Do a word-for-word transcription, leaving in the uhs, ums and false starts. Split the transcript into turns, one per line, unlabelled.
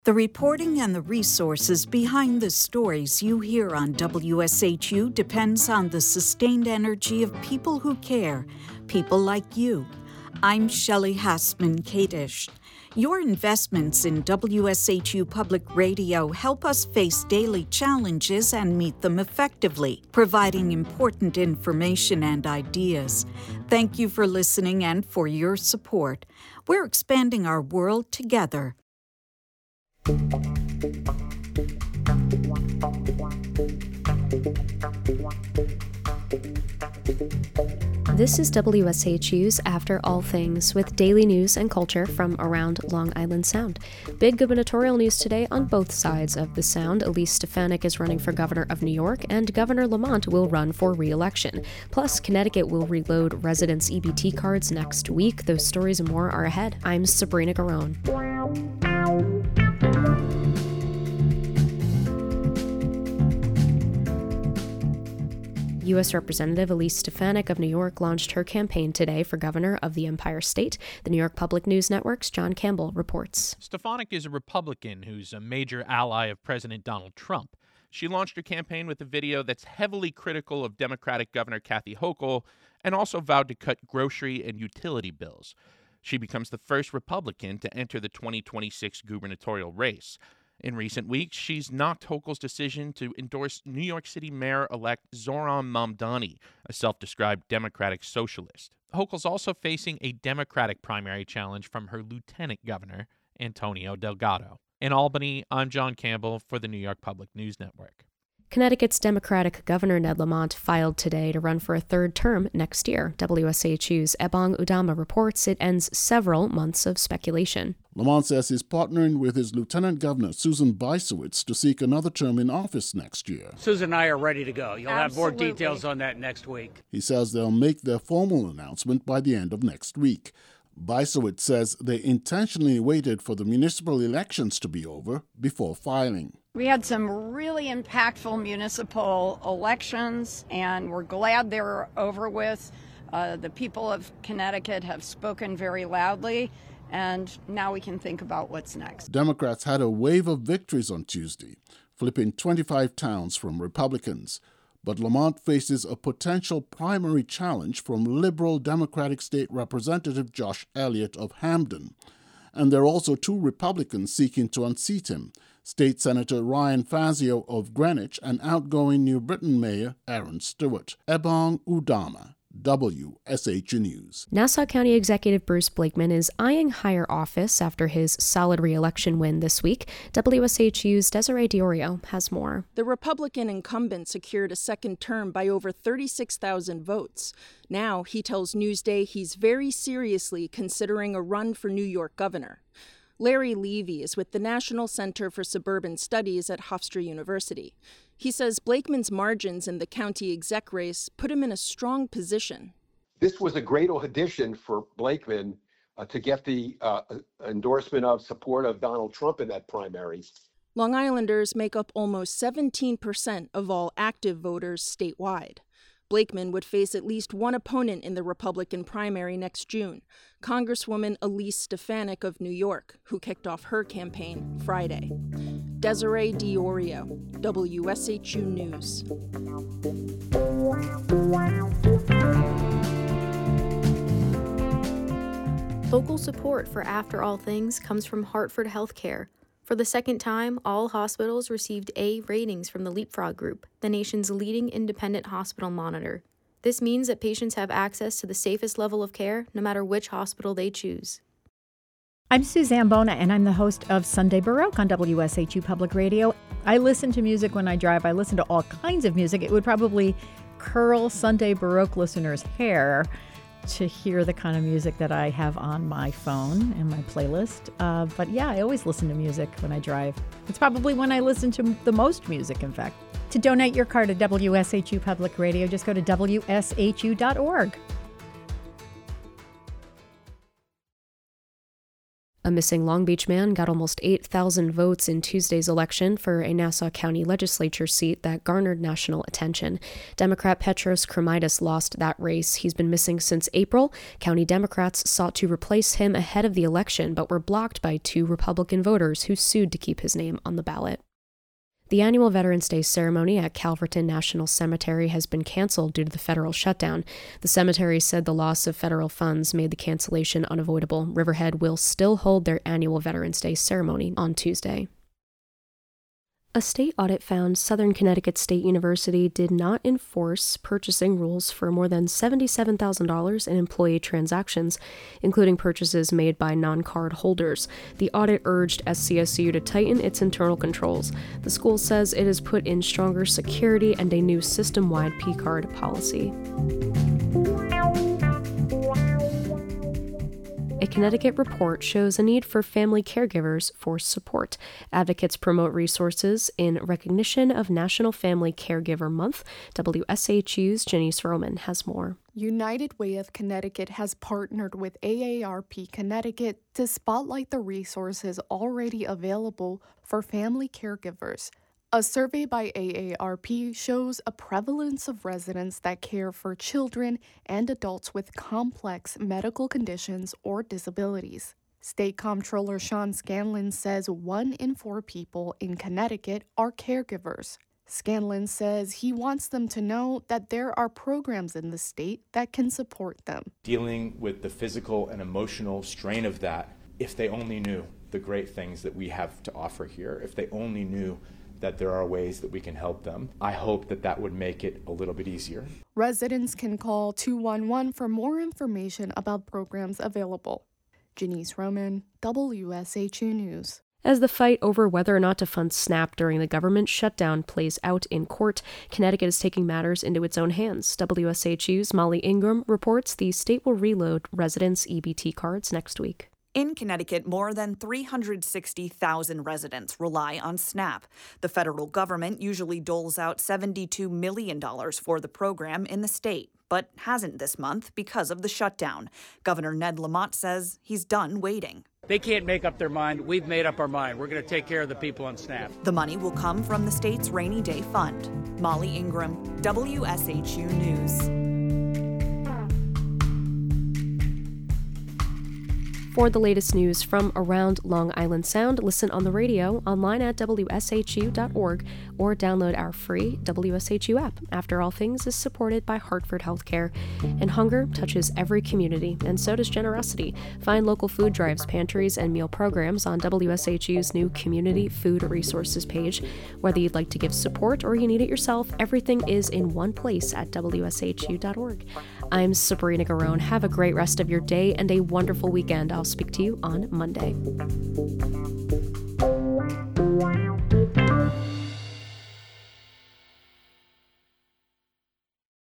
The reporting and the resources behind the stories you hear on W S H U depends on the sustained energy of people who care, people like you. I'm Shelley Hassman-Kadish. Your investments in W S H U Public Radio help us face daily challenges and meet them effectively, providing important information and ideas. Thank you for listening and for your support. We're expanding our world together.
This is W S H U's After All Things, with daily news and culture from around Long Island Sound. Big gubernatorial news today on both sides of the Sound. Elise Stefanik is running for governor of New York, and Governor Lamont will run for re-election. Plus, Connecticut will reload residents' E B T cards next week. Those stories and more are ahead. I'm Sabrina Garone. U S Representative Elise Stefanik of New York launched her campaign today for governor of the Empire State. The New York Public News Network's John Campbell reports.
Stefanik is a Republican who's a major ally of President Donald Trump. She launched her campaign with a video that's heavily critical of Democratic Governor Kathy Hochul and also vowed to cut grocery and utility bills. She becomes the first Republican to enter the twenty twenty-six gubernatorial race. In recent weeks, she's knocked Hochul's decision to endorse New York City Mayor-elect Zohran Mamdani, a self-described Democratic socialist. Hochul's also facing a Democratic primary challenge from her lieutenant governor, Antonio Delgado. In Albany, I'm John Campbell for the New York Public News Network.
Connecticut's Democratic Governor Ned Lamont filed today to run for a third term next year. W S H U's Ebong Udama reports it ends several months of speculation.
Lamont says he's partnering with his Lieutenant Governor, Susan Bysiewicz, to seek another term in office next year.
Susan and I are ready to go. You'll
Absolutely.
have more details on that next week.
He says they'll make their formal announcement by the end of next week. Bysiewicz says they intentionally waited for the municipal elections to be over before filing.
We had some really impactful municipal elections, and we're glad they're over with. Uh, the people of Connecticut have spoken very loudly, and now we can think about what's next.
Democrats had a wave of victories on Tuesday, flipping twenty-five towns from Republicans. But Lamont faces a potential primary challenge from liberal Democratic State Representative Josh Elliott of Hamden. And there are also two Republicans seeking to unseat him, State Senator Ryan Fazio of Greenwich and outgoing New Britain Mayor Aaron Stewart. Ebong Udama, W S H U News.
Nassau County Executive Bruce Blakeman is eyeing higher office after his solid re-election win this week. W S H U's Desiree Diorio has more.
The Republican incumbent secured a second term by over thirty-six thousand votes. Now, he tells Newsday he's very seriously considering a run for New York governor. Larry Levy is with the National Center for Suburban Studies at Hofstra University. He says Blakeman's margins in the county exec race put him in a strong position.
This was a great audition for Blakeman uh, to get the uh, endorsement of support of Donald Trump in that primary.
Long Islanders make up almost seventeen percent of all active voters statewide. Blakeman would face at least one opponent in the Republican primary next June, Congresswoman Elise Stefanik of New York, who kicked off her campaign Friday. Desiree Diorio, W S H U News.
Local support for After All Things comes from Hartford Healthcare. For the second time, all hospitals received A ratings from the Leapfrog Group, the nation's leading independent hospital monitor. This means that patients have access to the safest level of care, no matter which hospital they choose.
I'm Suzanne Bona, and I'm the host of Sunday Baroque on W S H U Public Radio. I listen to music when I drive. I listen to all kinds of music. It would probably curl Sunday Baroque listeners' hair to hear the kind of music that I have on my phone and my playlist. Uh, but yeah, I always listen to music when I drive. It's probably when I listen to the most music, in fact. To donate your car to W S H U Public Radio, just go to W S H U dot org.
A missing Long Beach man got almost eight thousand votes in Tuesday's election for a Nassau County legislature seat that garnered national attention. Democrat Petros Kremidis lost that race. He's been missing since April. County Democrats sought to replace him ahead of the election, but were blocked by two Republican voters who sued to keep his name on the ballot. The annual Veterans Day ceremony at Calverton National Cemetery has been canceled due to the federal shutdown. The cemetery said the loss of federal funds made the cancellation unavoidable. Riverhead will still hold their annual Veterans Day ceremony on Tuesday. A state audit found Southern Connecticut State University did not enforce purchasing rules for more than seventy-seven thousand dollars in employee transactions, including purchases made by non-card holders. The audit urged S C S U to tighten its internal controls. The school says it has put in stronger security and a new system-wide P-card policy. A Connecticut report shows a need for family caregivers for support. Advocates promote resources in recognition of National Family Caregiver Month. W S H U's Janice Roman has more.
United Way of Connecticut has partnered with A A R P Connecticut to spotlight the resources already available for family caregivers. A survey by A A R P shows a prevalence of residents that care for children and adults with complex medical conditions or disabilities. State Comptroller Sean Scanlon says one in four people in Connecticut are caregivers. Scanlon says he wants them to know that there are programs in the state that can support them.
Dealing with the physical and emotional strain of that, if they only knew the great things that we have to offer here, if they only knew that there are ways that we can help them. I hope that that would make it a little bit easier.
Residents can call two one one for more information about programs available. Janice Roman, W S H U News.
As the fight over whether or not to fund SNAP during the government shutdown plays out in court, Connecticut is taking matters into its own hands. W S H U's Molly Ingram reports the state will reload residents' E B T cards next week.
In Connecticut, more than three hundred sixty thousand residents rely on SNAP. The federal government usually doles out seventy-two million dollars for the program in the state, but hasn't this month because of the shutdown. Governor Ned Lamont says he's done waiting.
They can't make up their mind. We've made up our mind. We're going to take care of the people on SNAP.
The money will come from the state's rainy day fund. Molly Ingram, W S H U News.
For the latest news from around Long Island Sound, listen on the radio, online at W S H U dot org, or download our free W S H U app. After All Things is supported by Hartford Healthcare. And hunger touches every community, and so does generosity. Find local food drives, pantries, and meal programs on W S H U's new Community Food Resources page. Whether you'd like to give support or you need it yourself, everything is in one place at W S H U dot org. I'm Sabrina Garone. Have a great rest of your day and a wonderful weekend. I'll speak to you on Monday.